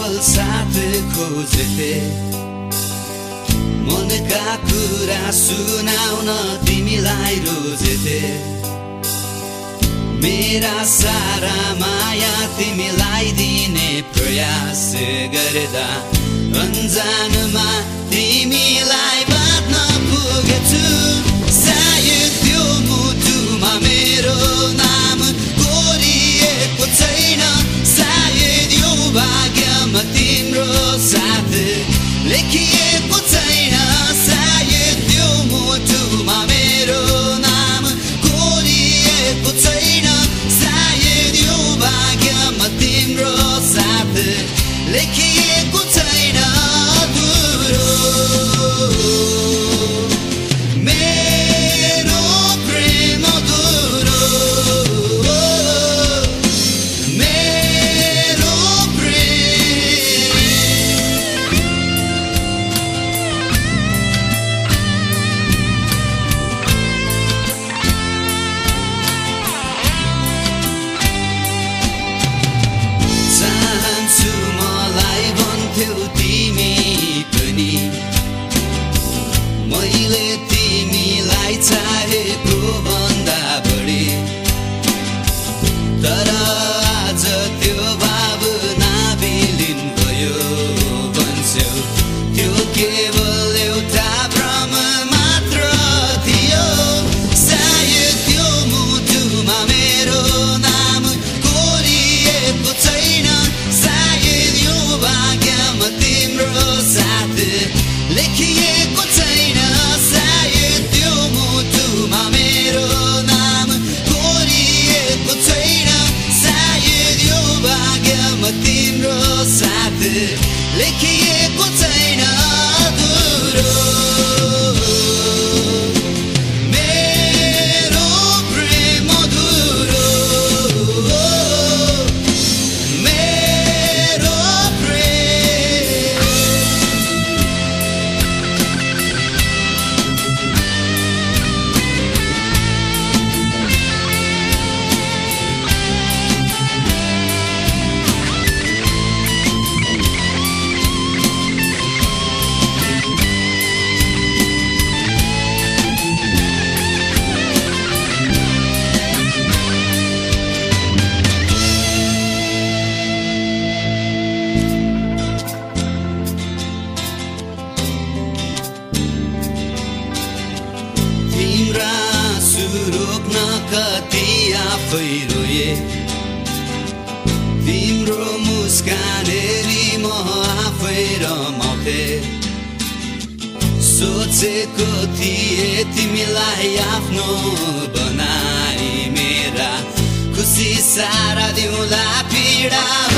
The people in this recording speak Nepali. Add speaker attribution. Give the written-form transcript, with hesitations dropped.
Speaker 1: पल साथ खोजेथे मनका कुरा सुनाउन तिमीलाई रोजेथे मेरा सारा माया तिमीलाई दिने प्रयास गर्दा अनजानमा तिमीलाई बाँध्न पुगेछु सायद त्यो मुटुमा मेरो नाम कोरिएको छैन सायद यो भाग्यमा तिम्रो साथ लेखिएको छैन सायद त्यो मुटुमा मेरो नाम कोरिएको छैन सायद यो भाग्यमा तिम्रो साथ लेखिएको छैन अधुरो मेरो प्रेम अधुरो मेरो प्रेम चाहन्छु मलाई भन्थ्यौ तिमी पनि मैले तिमीलाई चाहेको भन्दा बढी तर आज त्यो भावना विलीन भयो भन्छौ त्यो केवल एउटा भ्रम मात्र थियो सायद त्यो मुटुमा मेरो नाम कोरिएको छैन सायद यो भाग्यमा तिम्रो साथ लेखिएको छैन सायद त्यो मुटुमा मेरो नाम कोरिएको छैन सायद यो भाग्यमा तिम्रो साथ लेखिएको छैन अधुरो मेरो प्रेम अधुरो मेरो प्रेम तिम्रा सुरोक्न कति आफै रोए तिम्रो मुस्कान हेरी म आफै रमाउँथे सोचेको थिए तिमीलाई आफ्नो बनाई मेरा खुसी सारा दिउँला पीडा